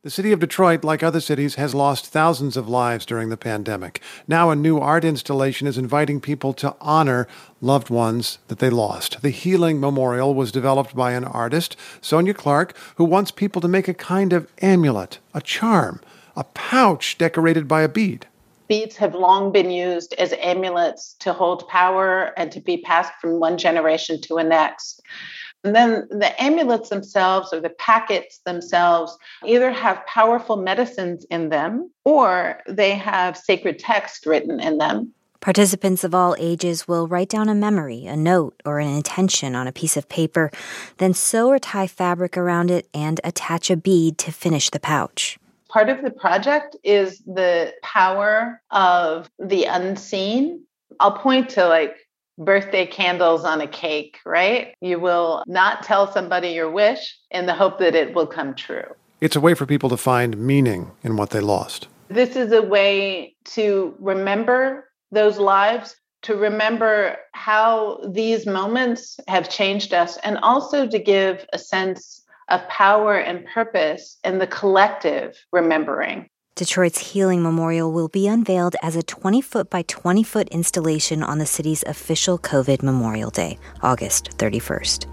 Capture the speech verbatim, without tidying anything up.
The city of Detroit, like other cities, has lost thousands of lives during the pandemic. Now a new art installation is inviting people to honor loved ones that they lost. The Healing Memorial was developed by an artist, Sonia Clark, who wants people to make a kind of amulet, a charm, a pouch decorated by a bead. Beads have long been used as amulets to hold power and to be passed from one generation to the next. And then the amulets themselves or the packets themselves either have powerful medicines in them or they have sacred text written in them. Participants of all ages will write down a memory, a note, or an intention on a piece of paper, then sew or tie fabric around it and attach a bead to finish the pouch. Part of the project is the power of the unseen. I'll point to like birthday candles on a cake, right? You will not tell somebody your wish in the hope that it will come true. It's a way for people to find meaning in what they lost. This is a way to remember those lives, to remember how these moments have changed us, and also to give a sense of power and purpose in the collective remembering. Detroit's Healing Memorial will be unveiled as a twenty-foot by twenty-foot installation on the city's official COVID Memorial Day, August thirty-first.